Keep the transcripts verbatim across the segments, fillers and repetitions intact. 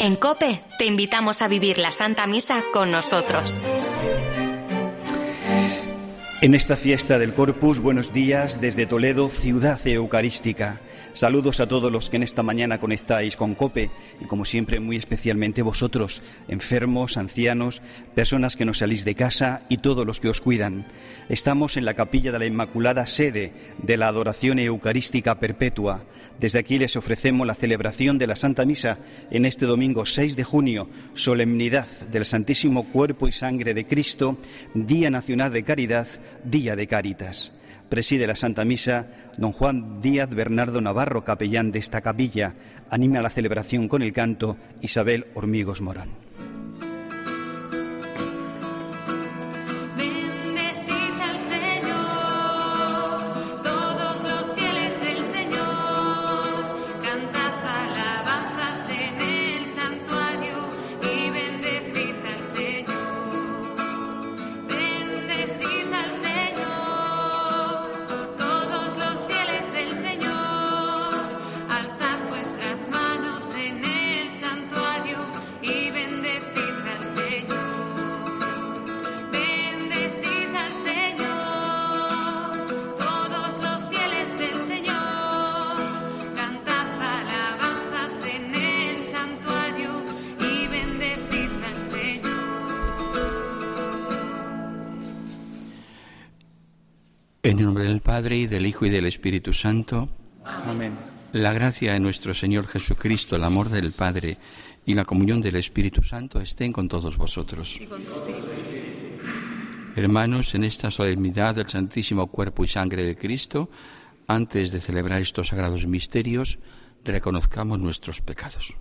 En COPE te invitamos a vivir la Santa Misa con nosotros. En esta fiesta del Corpus, buenos días desde Toledo, ciudad eucarística. Saludos a todos los que en esta mañana conectáis con COPE y, como siempre, muy especialmente vosotros, enfermos, ancianos, personas que no salís de casa y todos los que os cuidan. Estamos en la capilla de la Inmaculada, sede de la adoración eucarística perpetua. Desde aquí les ofrecemos la celebración de la Santa Misa en este domingo seis de junio, solemnidad del Santísimo Cuerpo y Sangre de Cristo, Día Nacional de Caridad, Día de Cáritas. Preside la Santa Misa don Juan Díaz Bernardo Navarro, capellán de esta capilla. Anima la celebración con el canto Isabel Hormigos Morán. En el nombre del Padre, y del Hijo, y del Espíritu Santo. Amén. La gracia de nuestro Señor Jesucristo, el amor del Padre y la comunión del Espíritu Santo estén con todos vosotros. Y con tu espíritu. Hermanos, en esta solemnidad del Santísimo Cuerpo y Sangre de Cristo, antes de celebrar estos sagrados misterios, reconozcamos nuestros pecados.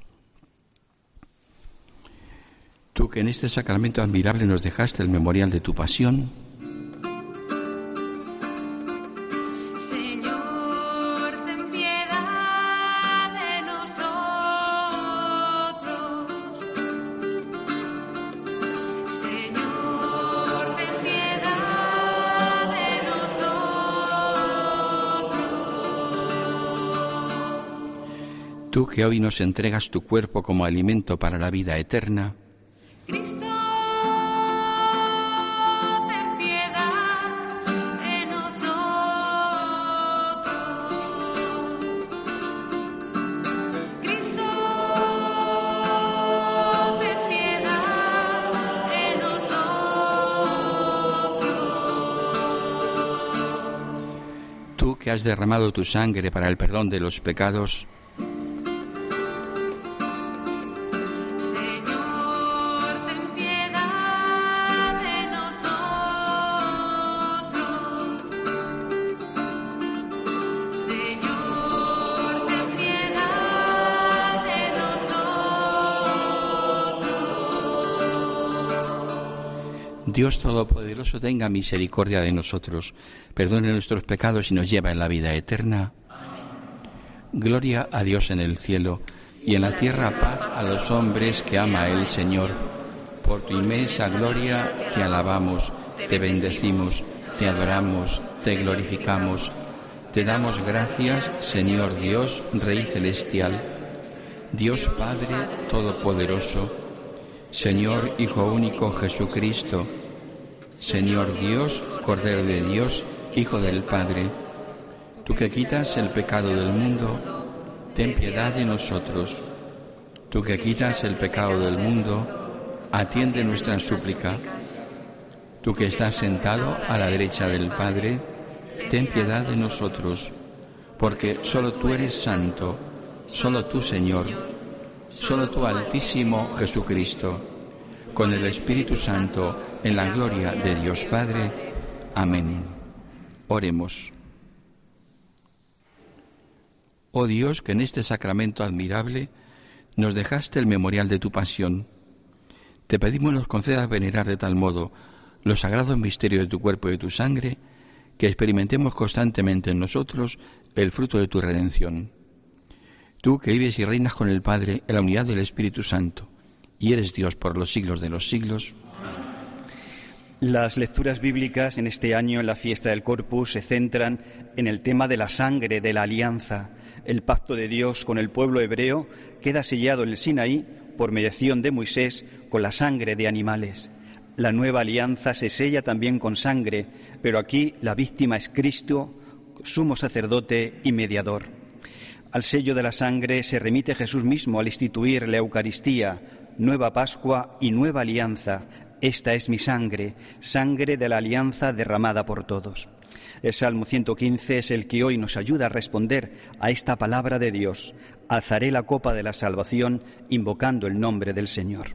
Tú que en este sacramento admirable nos dejaste el memorial de tu pasión, tú que hoy nos entregas tu cuerpo como alimento para la vida eterna, Cristo, ten piedad de nosotros. Cristo, ten piedad de nosotros. tú que has derramado tu sangre para el perdón de los pecados, Dios Todopoderoso tenga misericordia de nosotros, perdone nuestros pecados y nos lleva en la vida eterna. Gloria a Dios en el cielo y en la tierra paz a los hombres que ama el Señor. Por tu inmensa gloria te alabamos, te bendecimos, te adoramos, te glorificamos. Te damos gracias, Señor Dios, Rey celestial, Dios Padre Todopoderoso, Señor Hijo único Jesucristo, Señor Dios, Cordero de Dios, Hijo del Padre, tú que quitas el pecado del mundo, ten piedad de nosotros. Tú que quitas el pecado del mundo, atiende nuestra súplica. Tú que estás sentado a la derecha del Padre, ten piedad de nosotros, porque solo tú eres santo, solo tú, Señor, solo tú, Altísimo Jesucristo, con el Espíritu Santo, en la gloria de Dios Padre. Amén. Oremos. Oh Dios, que en este sacramento admirable nos dejaste el memorial de tu pasión, te pedimos nos concedas venerar de tal modo los sagrados misterios de tu cuerpo y de tu sangre, que experimentemos constantemente en nosotros el fruto de tu redención. Tú que vives y reinas con el Padre en la unidad del Espíritu Santo, y eres Dios por los siglos de los siglos. Las lecturas bíblicas en este año, en la fiesta del Corpus, se centran en el tema de la sangre, de la alianza. El pacto de Dios con el pueblo hebreo queda sellado en el Sinaí por mediación de Moisés, con la sangre de animales. La nueva alianza se sella también con sangre, pero aquí la víctima es Cristo, sumo sacerdote y mediador. Al sello de la sangre se remite Jesús mismo al instituir la Eucaristía, nueva Pascua y nueva alianza. Esta es mi sangre, sangre de la alianza derramada por todos. El Salmo ciento quince es el que hoy nos ayuda a responder a esta palabra de Dios. Alzaré la copa de la salvación invocando el nombre del Señor.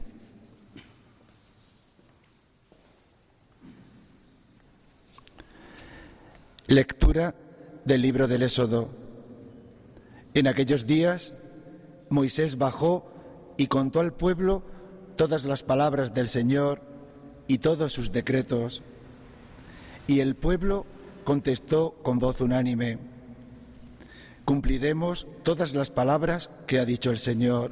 Lectura del libro del Éxodo. En aquellos días, Moisés bajó y contó al pueblo todas las palabras del Señor y todos sus decretos. Y el pueblo contestó con voz unánime: cumpliremos todas las palabras que ha dicho el Señor.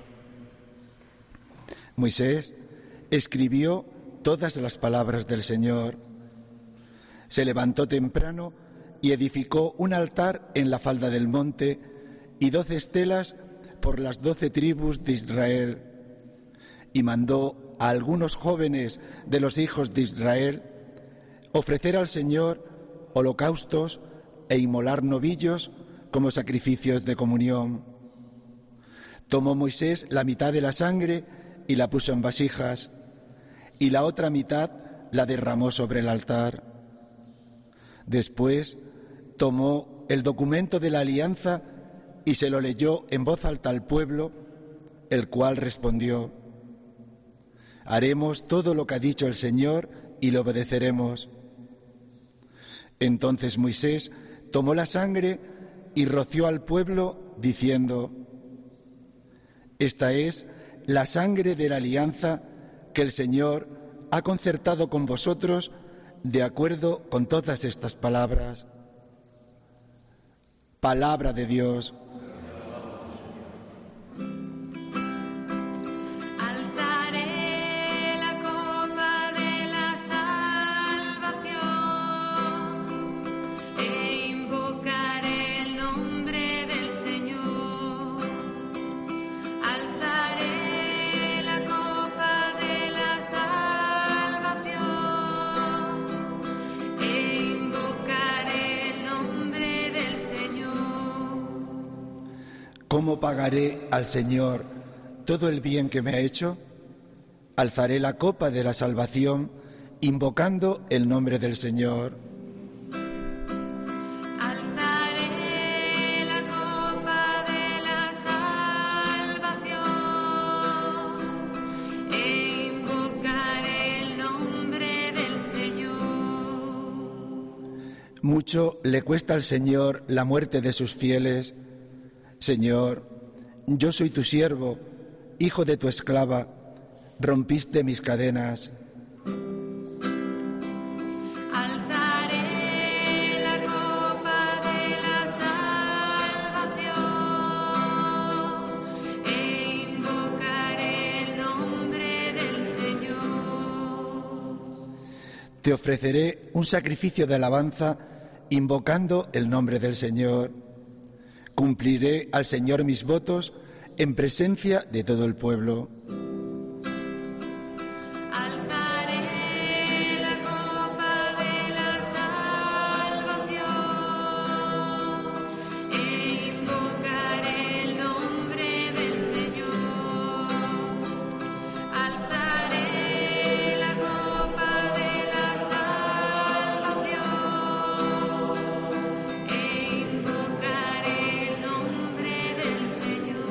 Moisés escribió todas las palabras del Señor. Se levantó temprano y edificó un altar en la falda del monte y doce estelas por las doce tribus de Israel. Y mandó a algunos jóvenes de los hijos de Israel ofrecer al Señor holocaustos e inmolar novillos como sacrificios de comunión. Tomó Moisés la mitad de la sangre y la puso en vasijas, y la otra mitad la derramó sobre el altar. Después tomó el documento de la alianza y se lo leyó en voz alta al pueblo, el cual respondió: haremos todo lo que ha dicho el Señor y lo obedeceremos. Entonces Moisés tomó la sangre y roció al pueblo, diciendo: esta es la sangre de la alianza que el Señor ha concertado con vosotros de acuerdo con todas estas palabras. Palabra de Dios. Alzaré la copa de la salvación e invocaré el nombre del Señor. Alzaré la copa de la salvación e invocaré el nombre del Señor. ¿Cómo pagaré al Señor todo el bien que me ha hecho? Alzaré la copa de la salvación, invocando el nombre del Señor. Alzaré la copa de la salvación e invocaré el nombre del Señor. Mucho le cuesta al Señor la muerte de sus fieles. Señor, yo soy tu siervo, hijo de tu esclava, rompiste mis cadenas. Alzaré la copa de la salvación e invocaré el nombre del Señor. Te ofreceré un sacrificio de alabanza, invocando el nombre del Señor. Cumpliré al Señor mis votos en presencia de todo el pueblo. Alzaré la copa de la salvación e invocaré el nombre del Señor. Alzaré la copa de la salvación e invocaré el nombre del Señor.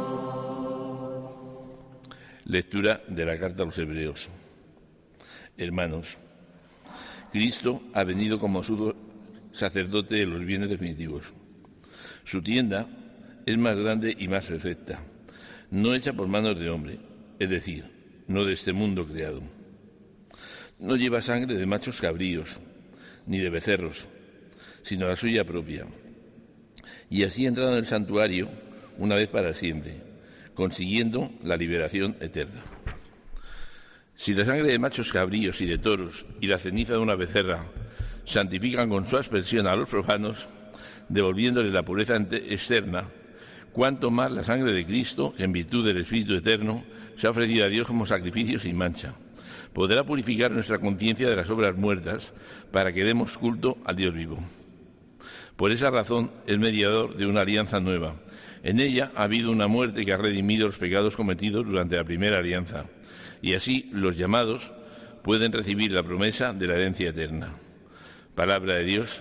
Lectura de la carta a los Hebreos. Hermanos, Cristo ha venido como sumo sacerdote de los bienes definitivos. Su tienda es más grande y más perfecta, no hecha por manos de hombre, es decir, no de este mundo creado. No lleva sangre de machos cabríos, ni de becerros, sino la suya propia. Y así ha entrado en el santuario una vez para siempre, consiguiendo la liberación eterna. Si la sangre de machos cabríos y de toros y la ceniza de una becerra santifican con su aspersión a los profanos, devolviéndoles la pureza externa, cuánto más la sangre de Cristo, que en virtud del Espíritu Eterno se ha ofrecido a Dios como sacrificio sin mancha, podrá purificar nuestra conciencia de las obras muertas para que demos culto al Dios vivo. Por esa razón es mediador de una alianza nueva. En ella ha habido una muerte que ha redimido los pecados cometidos durante la primera alianza, y así los llamados pueden recibir la promesa de la herencia eterna. Palabra de Dios.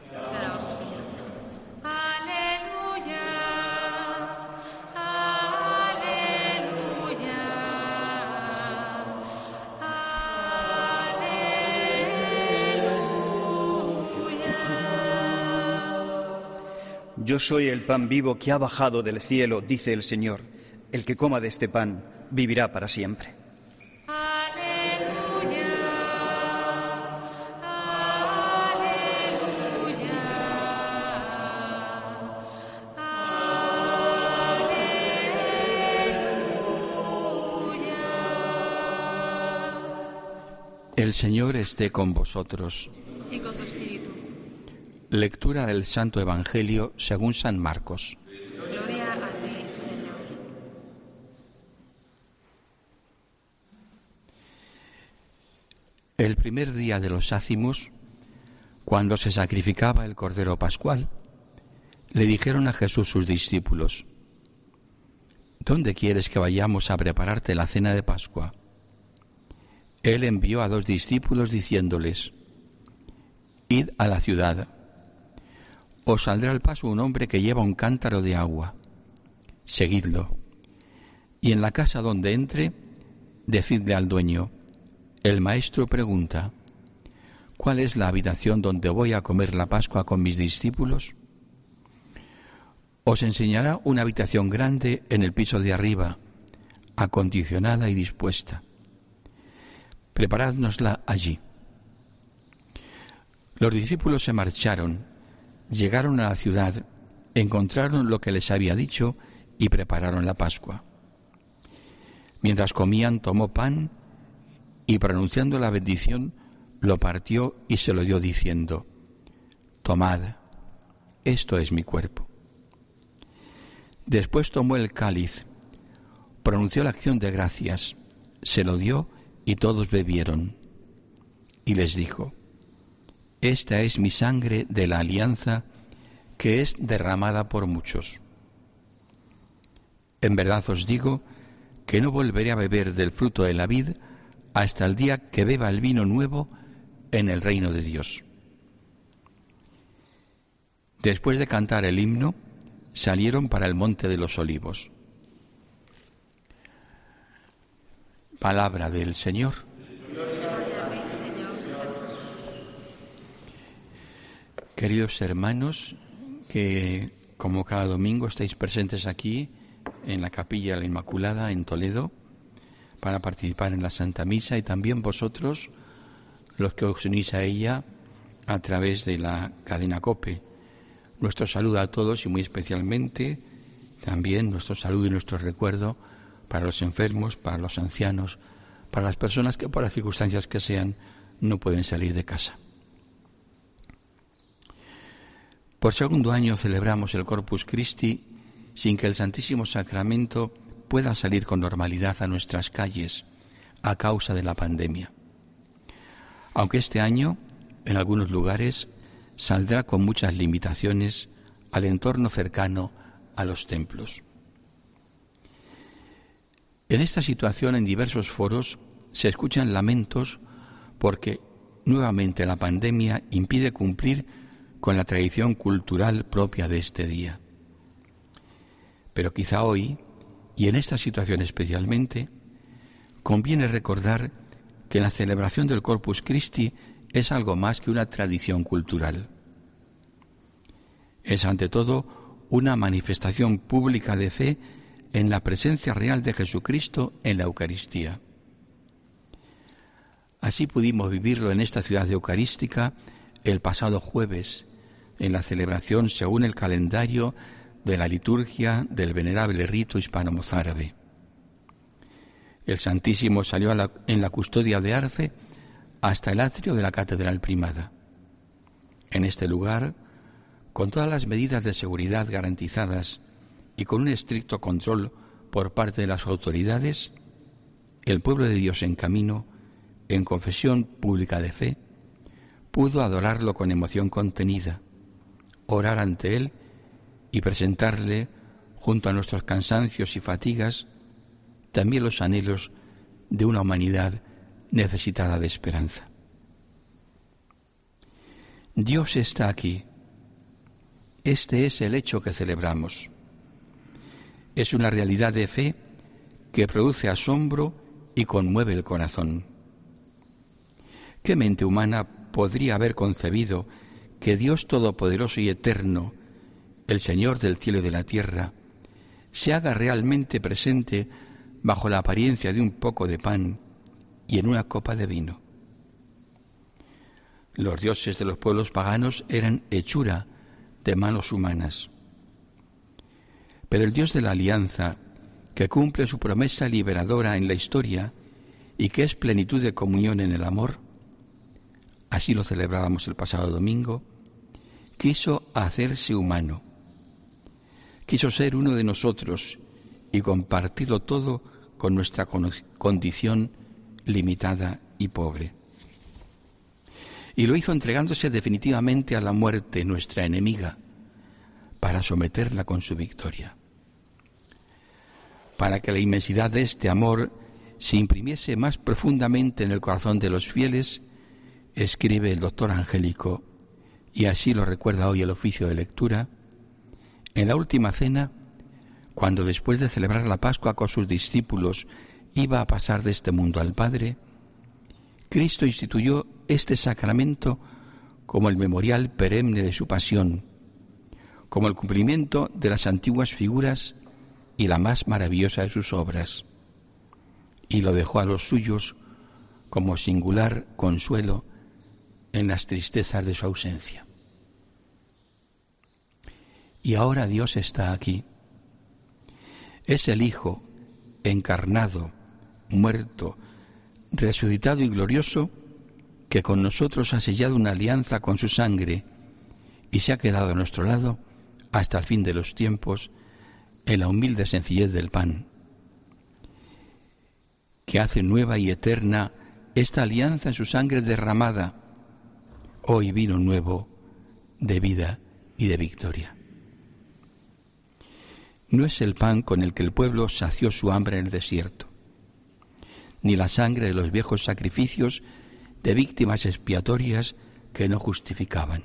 Yo soy el pan vivo que ha bajado del cielo, dice el Señor. El que coma de este pan vivirá para siempre. Aleluya, aleluya, aleluya. El Señor esté con vosotros. Y con tu espíritu. Lectura del Santo Evangelio según San Marcos. Gloria a ti, Señor. El primer día de los ácimos, cuando se sacrificaba el Cordero Pascual, le dijeron a Jesús sus discípulos: ¿Dónde quieres que vayamos a prepararte la cena de Pascua? Él envió a dos discípulos diciéndoles: Id a la ciudad. Os saldrá al paso un hombre que lleva un cántaro de agua. Seguidlo. Y en la casa donde entre, decidle al dueño: el maestro pregunta: ¿cuál es la habitación donde voy a comer la Pascua con mis discípulos? Os enseñará una habitación grande en el piso de arriba, acondicionada y dispuesta. Preparádnosla allí. Los discípulos se marcharon. Llegaron a la ciudad, encontraron lo que les había dicho y prepararon la Pascua. Mientras comían, tomó pan y, pronunciando la bendición, lo partió y se lo dio diciendo: Tomad, esto es mi cuerpo. Después tomó el cáliz, pronunció la acción de gracias, se lo dio y todos bebieron. Y les dijo: Esta es mi sangre de la alianza que es derramada por muchos. En verdad os digo que no volveré a beber del fruto de la vid hasta el día que beba el vino nuevo en el reino de Dios. Después de cantar el himno, salieron para el monte de los olivos. Palabra del Señor. Queridos hermanos, que como cada domingo estáis presentes aquí en la Capilla de la Inmaculada en Toledo para participar en la Santa Misa, y también vosotros, los que os unís a ella a través de la cadena COPE. Nuestro saludo a todos y muy especialmente también nuestro saludo y nuestro recuerdo para los enfermos, para los ancianos, para las personas que por las circunstancias que sean no pueden salir de casa. Por segundo año celebramos el Corpus Christi sin que el Santísimo Sacramento pueda salir con normalidad a nuestras calles a causa de la pandemia. Aunque este año, en algunos lugares, saldrá con muchas limitaciones al entorno cercano a los templos. En esta situación, en diversos foros, se escuchan lamentos porque nuevamente la pandemia impide cumplir con la tradición cultural propia de este día. Pero quizá hoy, y en esta situación especialmente, conviene recordar que la celebración del Corpus Christi es algo más que una tradición cultural. Es ante todo una manifestación pública de fe en la presencia real de Jesucristo en la Eucaristía. Así pudimos vivirlo en esta ciudad eucarística el pasado jueves, en la celebración según el calendario de la liturgia del venerable rito hispano-mozárabe. El Santísimo salió a la, en la custodia de Arfe hasta el atrio de la Catedral Primada. En este lugar, con todas las medidas de seguridad garantizadas y con un estricto control por parte de las autoridades, el pueblo de Dios en camino, en confesión pública de fe, pudo adorarlo con emoción contenida, orar ante Él y presentarle, junto a nuestros cansancios y fatigas, también los anhelos de una humanidad necesitada de esperanza. Dios está aquí. Este es el hecho que celebramos. Es una realidad de fe que produce asombro y conmueve el corazón. ¿Qué mente humana podría haber concebido que Dios Todopoderoso y Eterno, el Señor del cielo y de la tierra, se haga realmente presente bajo la apariencia de un poco de pan y en una copa de vino? Los dioses de los pueblos paganos eran hechura de manos humanas. Pero el Dios de la alianza, que cumple su promesa liberadora en la historia y que es plenitud de comunión en el amor, así lo celebrábamos el pasado domingo, quiso hacerse humano, quiso ser uno de nosotros y compartirlo todo con nuestra condición limitada y pobre. Y lo hizo entregándose definitivamente a la muerte, nuestra enemiga, para someterla con su victoria. Para que la inmensidad de este amor se imprimiese más profundamente en el corazón de los fieles, escribe el doctor Angélico, y así lo recuerda hoy el oficio de lectura, en la última cena, cuando después de celebrar la Pascua con sus discípulos iba a pasar de este mundo al Padre, Cristo instituyó este sacramento como el memorial perenne de su pasión, como el cumplimiento de las antiguas figuras y la más maravillosa de sus obras, y lo dejó a los suyos como singular consuelo en las tristezas de su ausencia. Y ahora Dios está aquí. Es el Hijo encarnado, muerto, resucitado y glorioso, que con nosotros ha sellado una alianza con su sangre y se ha quedado a nuestro lado hasta el fin de los tiempos en la humilde sencillez del pan, que hace nueva y eterna esta alianza en su sangre derramada, hoy vino nuevo de vida y de victoria. No es el pan con el que el pueblo sació su hambre en el desierto, ni la sangre de los viejos sacrificios de víctimas expiatorias que no justificaban.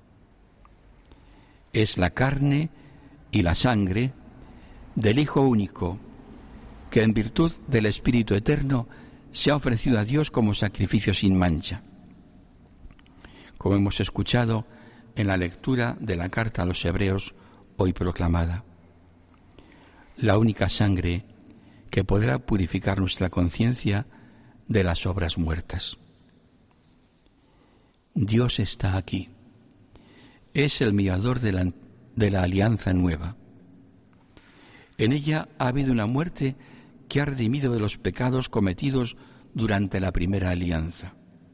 Es la carne y la sangre del Hijo único, que en virtud del Espíritu Eterno se ha ofrecido a Dios como sacrificio sin mancha. Como hemos escuchado en la lectura de la carta a los Hebreos hoy proclamada, la única sangre que podrá purificar nuestra conciencia de las obras muertas. Dios está aquí. Es el mediador de la, de la alianza nueva. En ella ha habido una muerte que ha redimido de los pecados cometidos durante la primera alianza.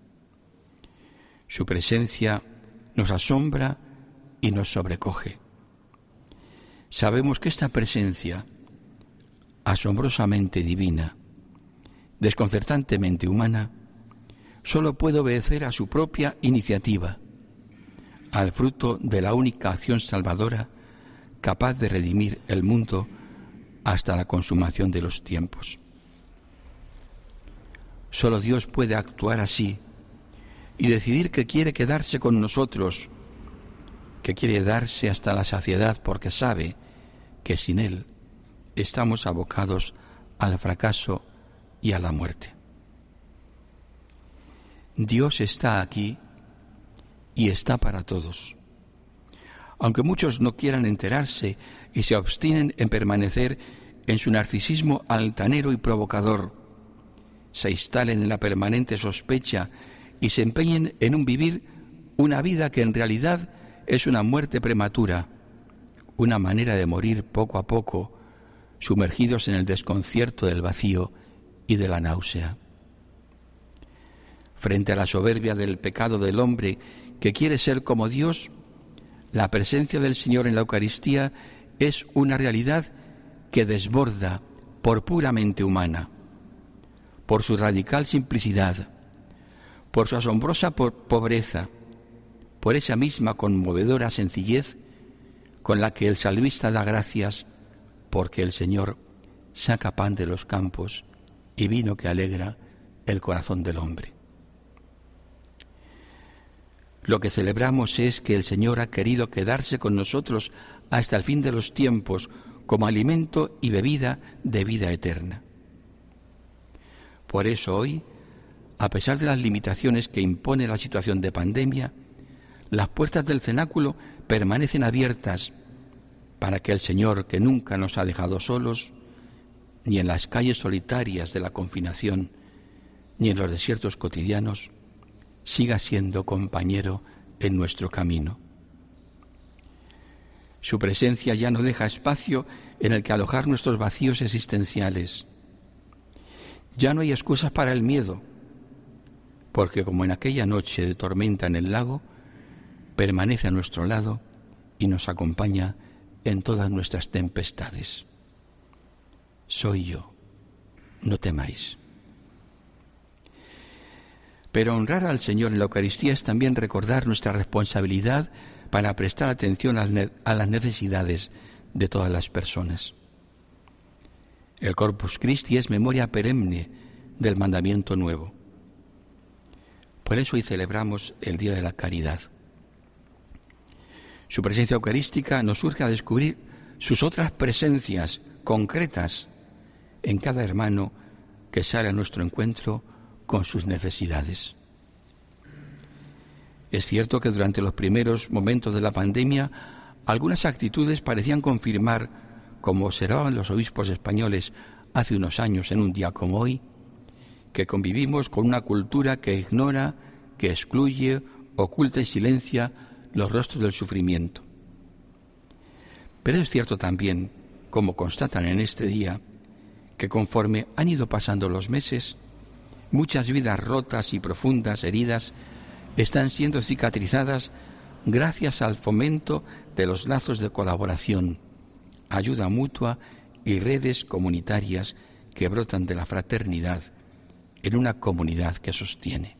Su presencia nos asombra y nos sobrecoge. Sabemos que esta presencia, asombrosamente divina, desconcertantemente humana, solo puede obedecer a su propia iniciativa, al fruto de la única acción salvadora capaz de redimir el mundo hasta la consumación de los tiempos. Solo Dios puede actuar así y decidir que quiere quedarse con nosotros, que quiere darse hasta la saciedad porque sabe que sin Él estamos abocados al fracaso y a la muerte. Dios está aquí y está para todos. Aunque muchos no quieran enterarse y se obstinen en permanecer en su narcisismo altanero y provocador, se instalen en la permanente sospecha y se empeñen en un vivir una vida que en realidad es una muerte prematura, una manera de morir poco a poco, sumergidos en el desconcierto del vacío y de la náusea. Frente a la soberbia del pecado del hombre que quiere ser como Dios, la presencia del Señor en la Eucaristía es una realidad que desborda por puramente humana, por su radical simplicidad, por su asombrosa pobreza, por esa misma conmovedora sencillez con la que el salmista da gracias porque el Señor saca pan de los campos y vino que alegra el corazón del hombre. Lo que celebramos es que el Señor ha querido quedarse con nosotros hasta el fin de los tiempos como alimento y bebida de vida eterna. Por eso hoy, a pesar de las limitaciones que impone la situación de pandemia, las puertas del cenáculo permanecen abiertas para que el Señor, que nunca nos ha dejado solos, ni en las calles solitarias de la confinación, ni en los desiertos cotidianos, siga siendo compañero en nuestro camino. Su presencia ya no deja espacio en el que alojar nuestros vacíos existenciales. Ya no hay excusas para el miedo, porque como en aquella noche de tormenta en el lago, permanece a nuestro lado y nos acompaña en todas nuestras tempestades. Soy yo, no temáis. Pero honrar al Señor en la Eucaristía es también recordar nuestra responsabilidad para prestar atención a las necesidades de todas las personas. El Corpus Christi es memoria perenne del mandamiento nuevo. Por eso hoy celebramos el Día de la Caridad. Su presencia eucarística nos urge a descubrir sus otras presencias concretas en cada hermano que sale a nuestro encuentro con sus necesidades. Es cierto que durante los primeros momentos de la pandemia algunas actitudes parecían confirmar, como observaban los obispos españoles hace unos años en un día como hoy, que convivimos con una cultura que ignora, que excluye, oculta y silencia los rostros del sufrimiento. Pero es cierto también, como constatan en este día, que conforme han ido pasando los meses, muchas vidas rotas y profundas heridas están siendo cicatrizadas gracias al fomento de los lazos de colaboración, ayuda mutua y redes comunitarias que brotan de la fraternidad en una comunidad que sostiene.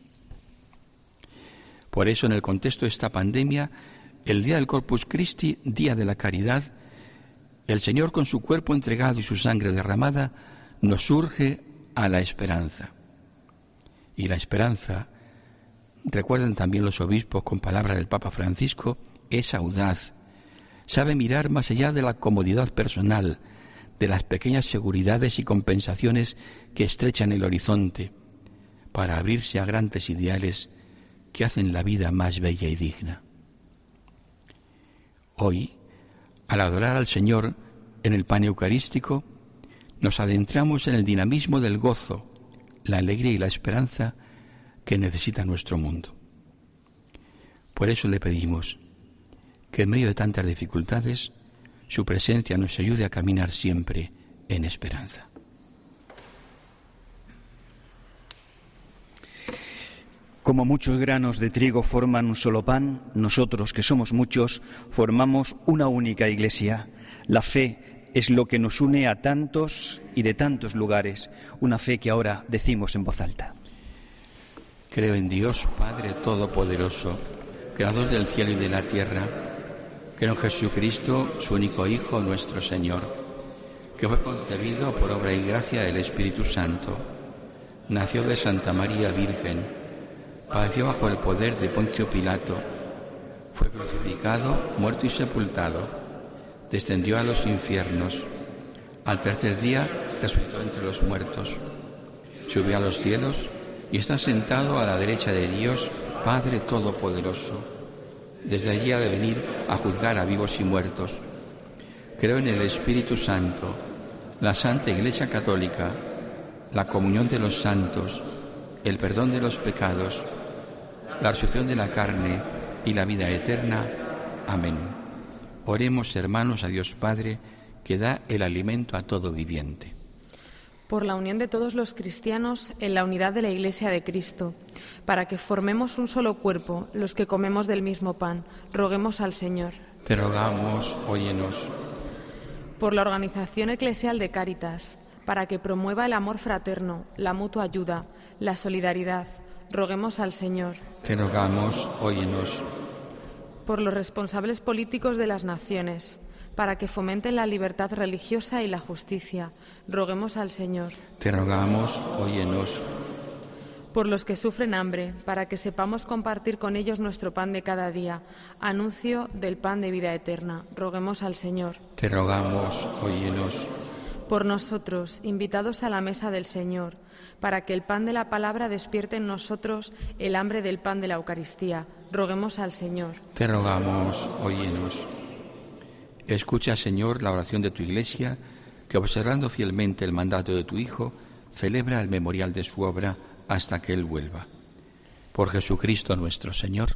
Por eso, en el contexto de esta pandemia, el Día del Corpus Christi, Día de la Caridad, el Señor con su cuerpo entregado y su sangre derramada nos urge a la esperanza. Y la esperanza, recuerdan también los obispos con palabra del Papa Francisco, es audaz. Sabe mirar más allá de la comodidad personal, de las pequeñas seguridades y compensaciones que estrechan el horizonte, para abrirse a grandes ideales que hacen la vida más bella y digna. Hoy, al adorar al Señor en el pan eucarístico, nos adentramos en el dinamismo del gozo, la alegría y la esperanza que necesita nuestro mundo. Por eso le pedimos que en medio de tantas dificultades, su presencia nos ayude a caminar siempre en esperanza. Como muchos granos de trigo forman un solo pan, nosotros, que somos muchos, formamos una única iglesia. La fe es lo que nos une a tantos y de tantos lugares, una fe que ahora decimos en voz alta. Creo en Dios, Padre Todopoderoso, Creador del cielo y de la tierra. Creo en Jesucristo, su único Hijo, nuestro Señor, que fue concebido por obra y gracia del Espíritu Santo. Nació de Santa María Virgen. Padeció bajo el poder de Poncio Pilato, fue crucificado, muerto y sepultado, descendió a los infiernos, al tercer día resucitó entre los muertos, subió a los cielos y está sentado a la derecha de Dios, Padre Todopoderoso. Desde allí ha de venir a juzgar a vivos y muertos. Creo en el Espíritu Santo, la Santa Iglesia Católica, la comunión de los santos, el perdón de los pecados, la resurrección de la carne y la vida eterna. Amén. Oremos, hermanos, a Dios Padre, que da el alimento a todo viviente. Por la unión de todos los cristianos en la unidad de la Iglesia de Cristo, para que formemos un solo cuerpo, los que comemos del mismo pan, roguemos al Señor. Te rogamos, óyenos. por la organización eclesial de Cáritas, para que promueva el amor fraterno, la mutua ayuda, la solidaridad. Roguemos al Señor. Te rogamos, óyenos. Por los responsables políticos de las naciones, para que fomenten la libertad religiosa y la justicia. Roguemos al Señor. Te rogamos, óyenos. Por los que sufren hambre, para que sepamos compartir con ellos nuestro pan de cada día. Anuncio del pan de vida eterna. Roguemos al Señor. Te rogamos, óyenos. Por nosotros, invitados a la mesa del Señor, para que el pan de la palabra despierte en nosotros el hambre del pan de la Eucaristía. Roguemos al Señor. Te rogamos, óyenos. Escucha, Señor, la oración de tu Iglesia, que observando fielmente el mandato de tu Hijo, celebra el memorial de su obra hasta que Él vuelva. Por Jesucristo nuestro Señor.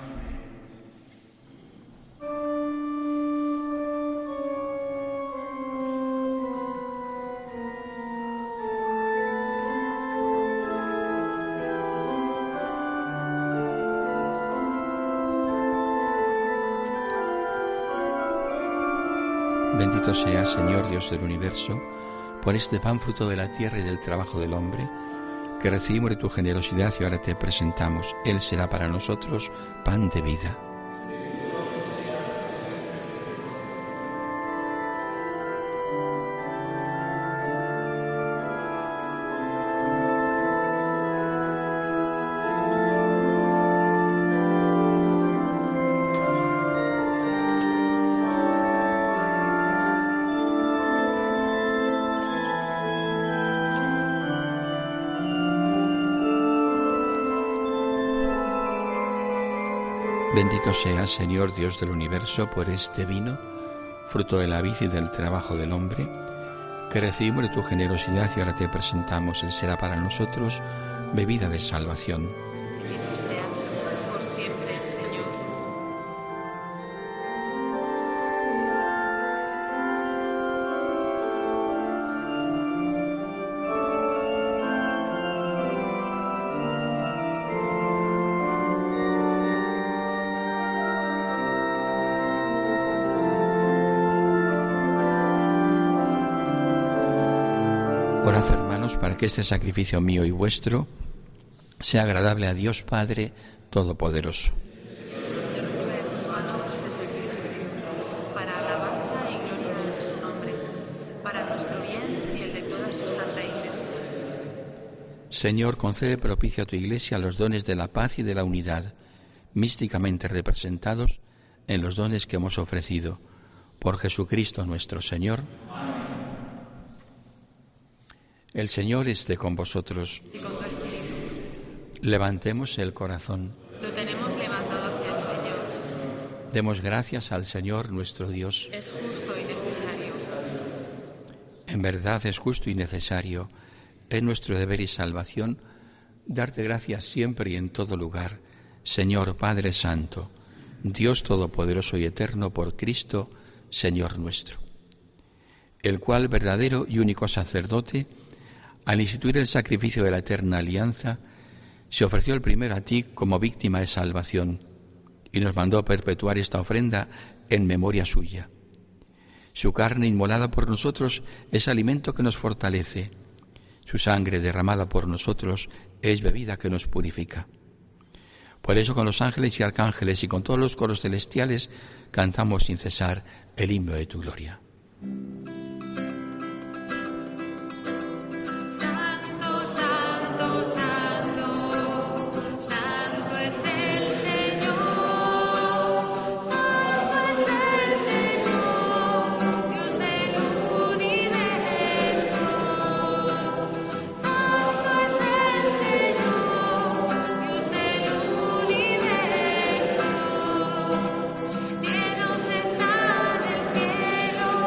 Bendito seas, Señor Dios del universo, por este pan fruto de la tierra y del trabajo del hombre, que recibimos de tu generosidad y ahora te presentamos. Él será para nosotros pan de vida. Bendito seas, Señor Dios del universo, por este vino, fruto de la vid y del trabajo del hombre, que recibimos de tu generosidad y ahora te presentamos. Él será para nosotros bebida de salvación. Bendito seas por siempre, Señor. Orad, hermanos, para que este sacrificio mío y vuestro sea agradable a Dios Padre Todopoderoso. Para alabanza y gloria de su nombre, para nuestro bien y el de toda su santa Iglesia. Señor, concede propicio a tu Iglesia los dones de la paz y de la unidad, místicamente representados en los dones que hemos ofrecido. Por Jesucristo nuestro Señor. El Señor esté con vosotros. Y con tu espíritu. Levantemos el corazón. Lo tenemos levantado hacia el Señor. Demos gracias al Señor nuestro Dios. Es justo y necesario. En verdad es justo y necesario. Es nuestro deber y salvación darte gracias siempre y en todo lugar, Señor Padre Santo, Dios Todopoderoso y Eterno, por Cristo, Señor nuestro, el cual, verdadero y único sacerdote, al instituir el sacrificio de la eterna alianza, se ofreció el primero a ti como víctima de salvación y nos mandó perpetuar esta ofrenda en memoria suya. Su carne inmolada por nosotros es alimento que nos fortalece. Su sangre derramada por nosotros es bebida que nos purifica. Por eso con los ángeles y arcángeles y con todos los coros celestiales cantamos sin cesar el himno de tu gloria. Llenos están el cielo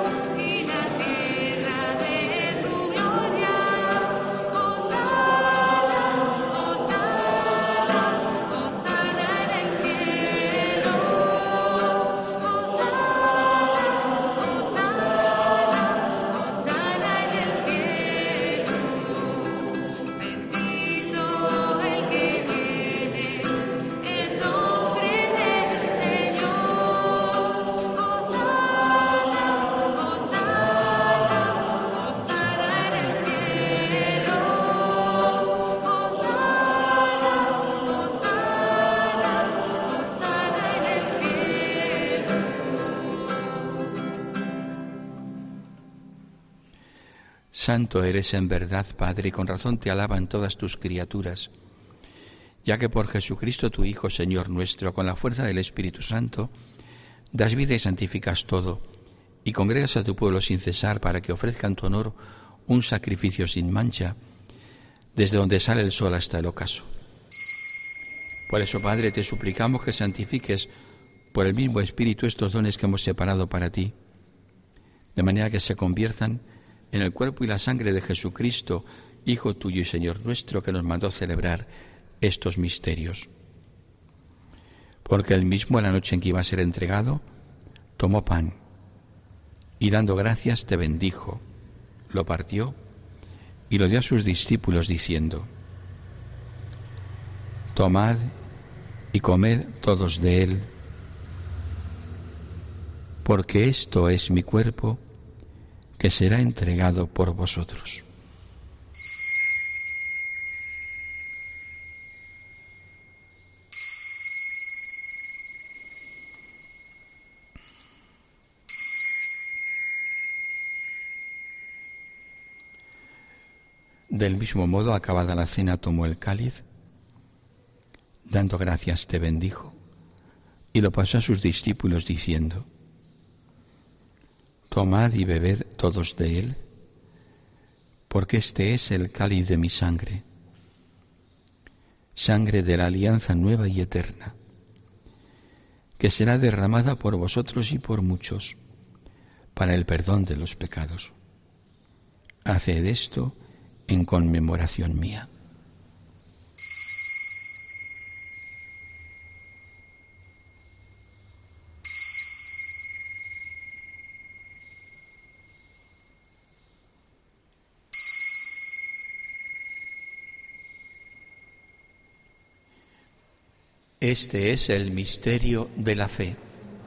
Santo eres en verdad, Padre, y con razón te alaban todas tus criaturas, ya que por Jesucristo tu Hijo, Señor nuestro, con la fuerza del Espíritu Santo, das vida y santificas todo, y congregas a tu pueblo sin cesar para que ofrezca en tu honor un sacrificio sin mancha, desde donde sale el sol hasta el ocaso. Por eso, Padre, te suplicamos que santifiques por el mismo Espíritu estos dones que hemos separado para ti, de manera que se conviertan en el cuerpo y la sangre de Jesucristo, Hijo tuyo y Señor nuestro, que nos mandó celebrar estos misterios. Porque él mismo, a la noche en que iba a ser entregado, tomó pan y dando gracias te bendijo, lo partió y lo dio a sus discípulos diciendo: tomad y comed todos de él, porque esto es mi cuerpo que será entregado por vosotros. Del mismo modo, acabada la cena, tomó el cáliz, dando gracias te bendijo, y lo pasó a sus discípulos diciendo: tomad y bebed todos de él, porque este es el cáliz de mi sangre, sangre de la alianza nueva y eterna, que será derramada por vosotros y por muchos, para el perdón de los pecados. Haced esto en conmemoración mía. Este es el misterio de la fe.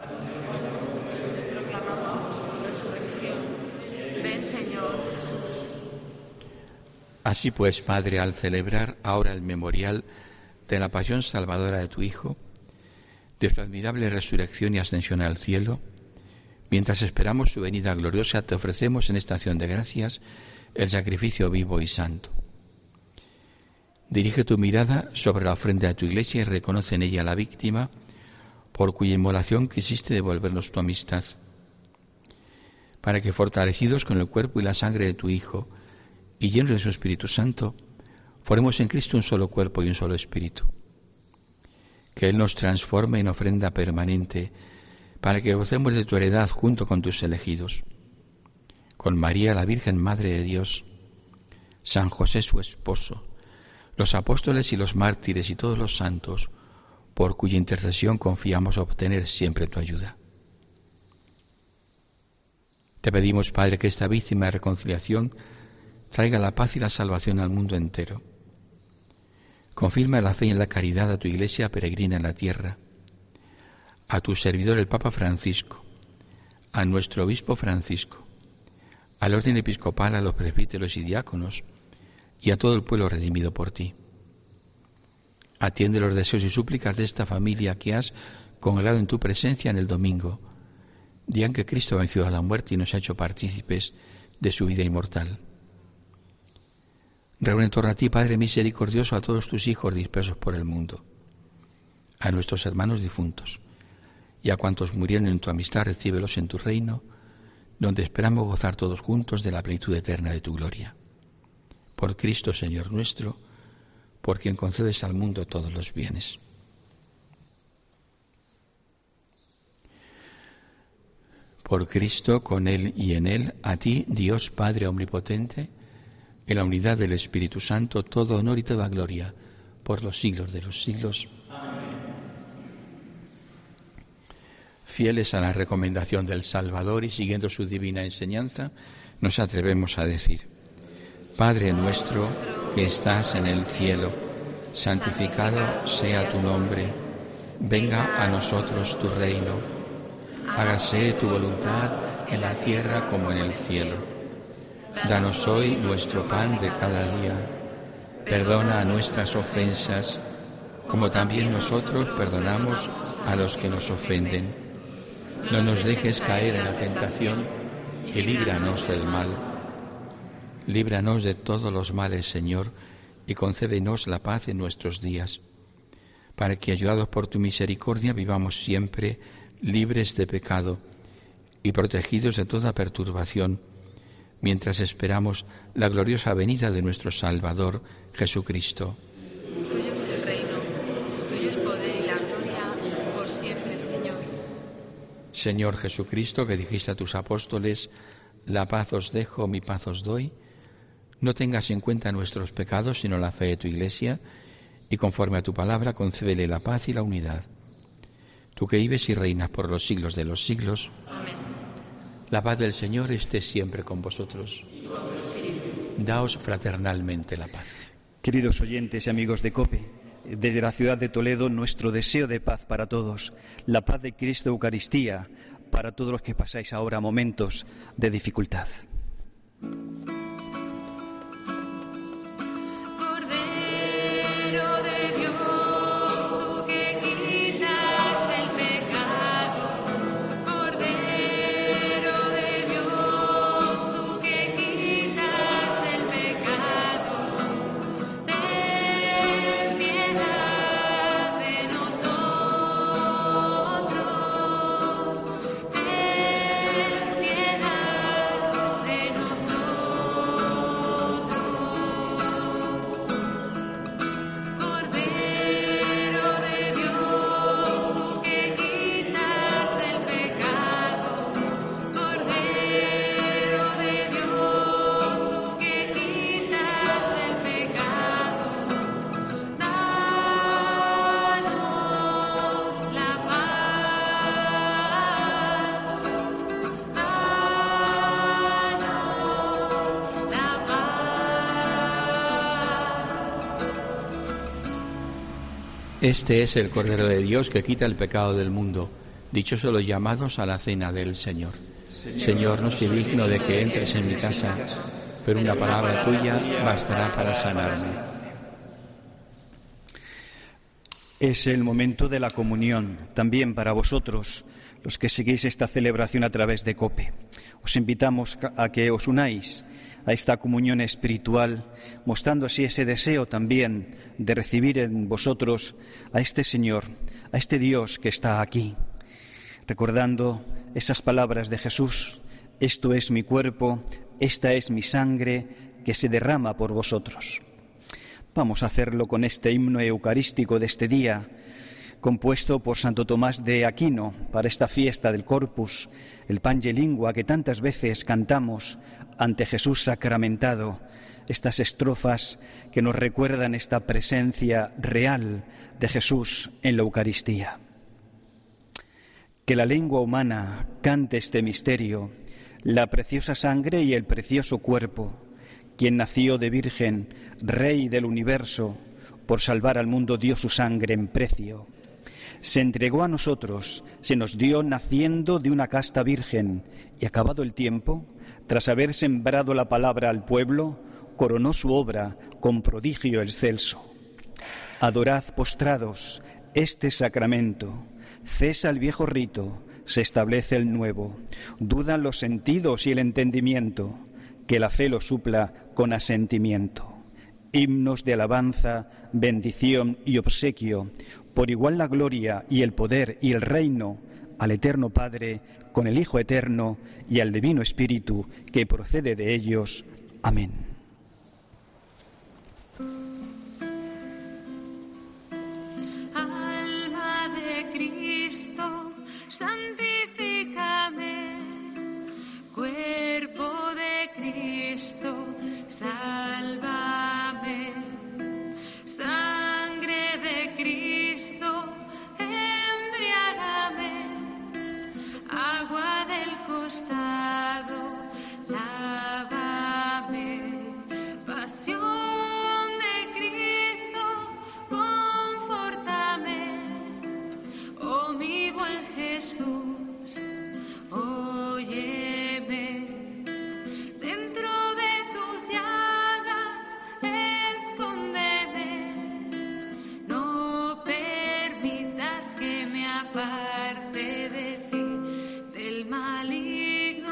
Así pues, Padre, al celebrar ahora el memorial de la pasión salvadora de tu Hijo, de su admirable resurrección y ascensión al cielo, mientras esperamos su venida gloriosa, te ofrecemos en esta acción de gracias el sacrificio vivo y santo. Dirige tu mirada sobre la ofrenda de tu Iglesia y reconoce en ella la víctima por cuya inmolación quisiste devolvernos tu amistad, para que, fortalecidos con el cuerpo y la sangre de tu Hijo y llenos de su Espíritu Santo, formemos en Cristo un solo cuerpo y un solo espíritu. Que Él nos transforme en ofrenda permanente, para que gocemos de tu heredad junto con tus elegidos, con María, la Virgen Madre de Dios, San José su esposo, los apóstoles y los mártires y todos los santos, por cuya intercesión confiamos obtener siempre tu ayuda. Te pedimos, Padre, que esta víctima de reconciliación traiga la paz y la salvación al mundo entero. Confirma la fe y la caridad a tu Iglesia peregrina en la tierra, a tu servidor el Papa Francisco, a nuestro obispo Francisco, al orden episcopal, a los presbíteros y diáconos, y a todo el pueblo redimido por ti. Atiende los deseos y súplicas de esta familia que has congregado en tu presencia en el domingo, día en que Cristo venció a la muerte y nos ha hecho partícipes de su vida inmortal. Reúne en torno a ti, Padre misericordioso, a todos tus hijos dispersos por el mundo, a nuestros hermanos difuntos, y a cuantos murieron en tu amistad, recíbelos en tu reino, donde esperamos gozar todos juntos de la plenitud eterna de tu gloria. Por Cristo, Señor nuestro, por quien concedes al mundo todos los bienes. Por Cristo, con Él y en Él, a ti, Dios Padre omnipotente, en la unidad del Espíritu Santo, todo honor y toda gloria, por los siglos de los siglos. Amén. Fieles a la recomendación del Salvador y siguiendo su divina enseñanza, nos atrevemos a decir: Padre nuestro que estás en el cielo, santificado sea tu nombre, venga a nosotros tu reino, hágase tu voluntad en la tierra como en el cielo. Danos hoy nuestro pan de cada día, perdona nuestras ofensas, como también nosotros perdonamos a los que nos ofenden. No nos dejes caer en la tentación y líbranos del mal. Líbranos de todos los males, Señor, y concédenos la paz en nuestros días, para que, ayudados por tu misericordia, vivamos siempre libres de pecado y protegidos de toda perturbación, mientras esperamos la gloriosa venida de nuestro Salvador, Jesucristo. Tuyo es el reino, tuyo el poder y la gloria, por siempre, Señor. Señor Jesucristo, que dijiste a tus apóstoles, la paz os dejo, mi paz os doy, no tengas en cuenta nuestros pecados, sino la fe de tu Iglesia, y conforme a tu palabra concédele la paz y la unidad. Tú que vives y reinas por los siglos de los siglos. Amén. La paz del Señor esté siempre con vosotros. Y con tu espíritu. Daos fraternalmente la paz. Queridos oyentes y amigos de COPE, desde la ciudad de Toledo, nuestro deseo de paz para todos, la paz de Cristo Eucaristía, para todos los que pasáis ahora momentos de dificultad. Cordero de Dios, tú que quitas el pecado. Cordero de Dios, tú que quitas el pecado. Ten piedad de nosotros. Ten piedad de nosotros. Cordero de Dios, tú que quitas el pecado. Cordero de Dios, tú que quitas el pecado. Danos la paz. Danos la paz. Este es el Cordero de Dios que quita el pecado del mundo. Dichosos los llamados a la cena del Señor. Señor, no soy digno de que entres en mi casa, pero una palabra tuya bastará para sanarme. Es el momento de la comunión, también para vosotros, los que seguís esta celebración a través de COPE. Os invitamos a que os unáis a esta comunión espiritual, mostrando así ese deseo también de recibir en vosotros a este Señor, a este Dios que está aquí, recordando esas palabras de Jesús: esto es mi cuerpo, esta es mi sangre que se derrama por vosotros. Vamos a hacerlo con este himno eucarístico de este día, compuesto por Santo Tomás de Aquino para esta fiesta del Corpus, el Pange Lingua que tantas veces cantamos ante Jesús sacramentado, estas estrofas que nos recuerdan esta presencia real de Jesús en la Eucaristía. Que la lengua humana cante este misterio, la preciosa sangre y el precioso cuerpo, quien nació de virgen, Rey del universo, por salvar al mundo dio su sangre en precio. Se entregó a nosotros, se nos dio naciendo de una casta virgen, y acabado el tiempo, tras haber sembrado la palabra al pueblo, coronó su obra con prodigio excelso. Adorad postrados este sacramento, cesa el viejo rito, se establece el nuevo, dudan los sentidos y el entendimiento, que la fe lo supla con asentimiento. Himnos de alabanza, bendición y obsequio, por igual la gloria y el poder y el reino, al eterno Padre, con el Hijo eterno y al Divino Espíritu, que procede de ellos. Amén. Alma de Cristo, santifícame. Cuerpo de Cristo, sálvame. Sangre de Cristo, embriágame. Agua del costado, lávame. Pasión de Cristo, confórtame. Oh mi buen Jesús, óyeme. Dentro de tus llagas, escóndeme. No permitas que me aparte de ti, del maligno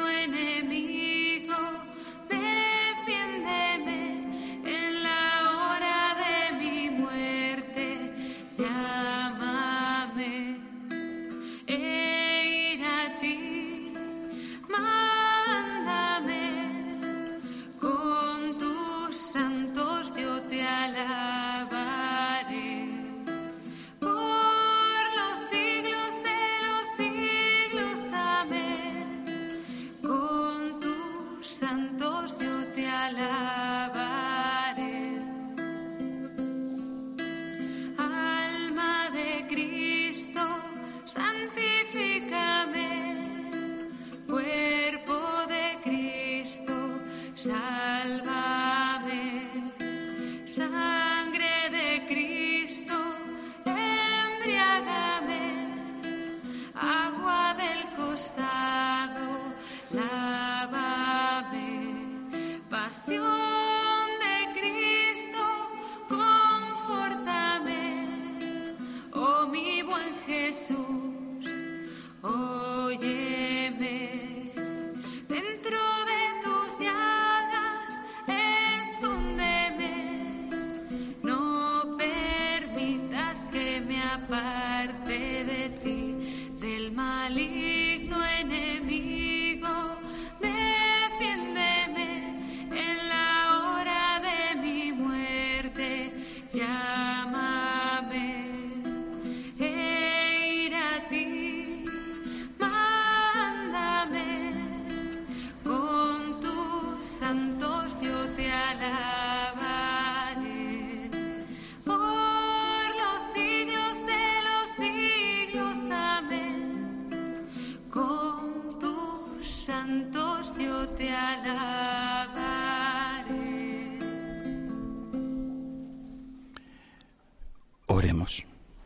con tus santos yo te alabaré. Alma de Cristo, santifícame, cuerpo de Cristo, sálvame, sangre de Cristo, embriágame, agua del costado, lávame, pasión de Cristo, confórtame, oh mi buen Jesús, óyeme, dentro de tus llagas, escóndeme, no permitas que me aparte de ti, del maligno enemigo, defiéndeme en la hora de mi muerte, llámame, e ir a ti, mándame, con tus santos yo te alabaré, por los siglos de los siglos, amén, con tus santos yo te alabaré. Oremos.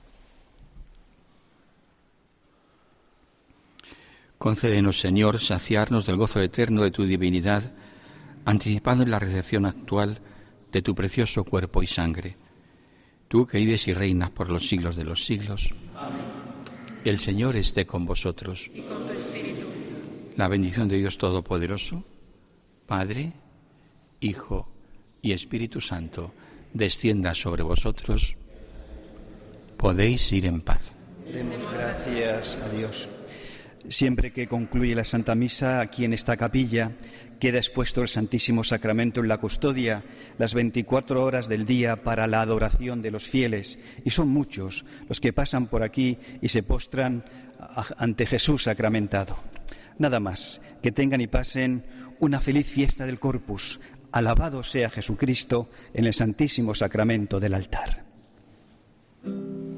Concédenos, Señor, saciarnos del gozo eterno de tu divinidad, anticipado en la recepción actual de tu precioso cuerpo y sangre. Tú que vives y reinas por los siglos de los siglos. Amén. El Señor esté con vosotros. Y con tu espíritu. La bendición de Dios Todopoderoso, Padre, Hijo y Espíritu Santo, descienda sobre vosotros. Podéis ir en paz. Demos gracias a Dios. Siempre que concluye la Santa Misa, aquí en esta capilla, queda expuesto el Santísimo Sacramento en la custodia las veinticuatro horas del día para la adoración de los fieles. Y son muchos los que pasan por aquí y se postran ante Jesús sacramentado. Nada más, que tengan y pasen una feliz fiesta del Corpus. Alabado sea Jesucristo en el Santísimo Sacramento del altar.